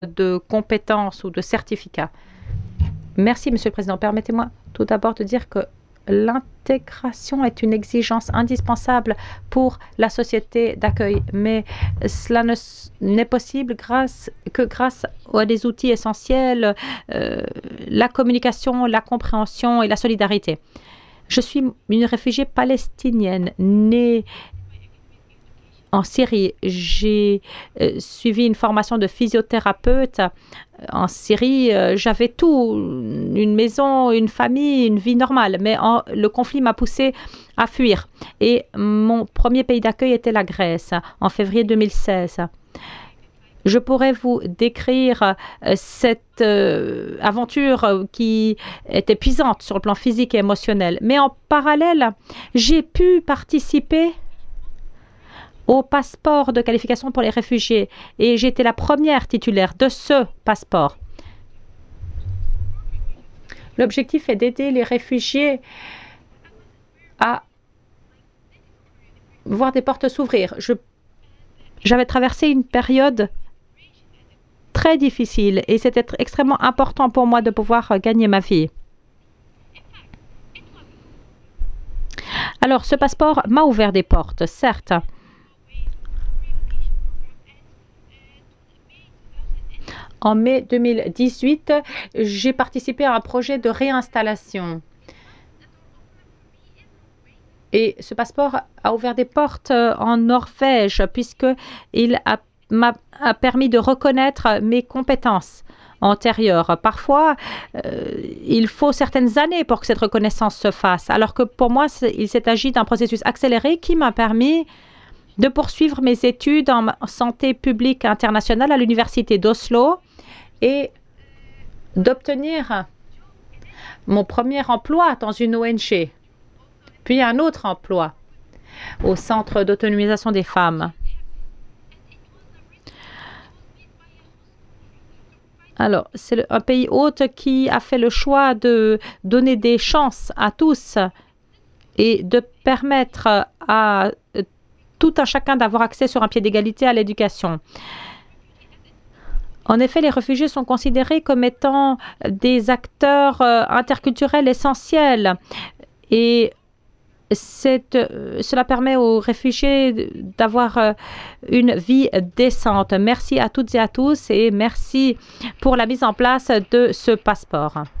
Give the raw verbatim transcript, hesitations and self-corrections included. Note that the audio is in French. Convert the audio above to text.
de compétences ou de certificats. Merci, Monsieur le Président. Permettez-moi tout d'abord de dire que l'intégration est une exigence indispensable pour la société d'accueil, mais cela n'est possible grâce, que grâce à des outils essentiels, euh, la communication, la compréhension et la solidarité. Je suis une réfugiée palestinienne née en Syrie. J'ai euh, suivi une formation de physiothérapeute. En Syrie, euh, j'avais tout, une maison, une famille, une vie normale, mais en, le conflit m'a poussé à fuir. Et mon premier pays d'accueil était la Grèce, en février deux mille seize. Je pourrais vous décrire euh, cette euh, aventure euh, qui est épuisante sur le plan physique et émotionnel. Mais en parallèle, j'ai pu participer au passeport de qualification pour les réfugiés et j'étais la première titulaire de ce passeport. L'objectif est d'aider les réfugiés à voir des portes s'ouvrir. Je, j'avais traversé une période très difficile et c'était extrêmement important pour moi de pouvoir gagner ma vie. Alors, ce passeport m'a ouvert des portes, certes. En mai deux mille dix-huit, j'ai participé à un projet de réinstallation. Et ce passeport a ouvert des portes en Norvège puisqu'il m'a permis de reconnaître mes compétences antérieures. Parfois, euh, il faut certaines années pour que cette reconnaissance se fasse, alors que pour moi, il s'est agi d'un processus accéléré qui m'a permis de poursuivre mes études en santé publique internationale à l'université d'Oslo et d'obtenir mon premier emploi dans une O N G, puis un autre emploi au Centre d'autonomisation des femmes. Alors, c'est un pays hôte qui a fait le choix de donner des chances à tous et de permettre à tout un chacun d'avoir accès sur un pied d'égalité à l'éducation. En effet, les réfugiés sont considérés comme étant des acteurs interculturels essentiels et Cette, cela permet aux réfugiés d'avoir une vie décente. Merci à toutes et à tous et merci pour la mise en place de ce passeport.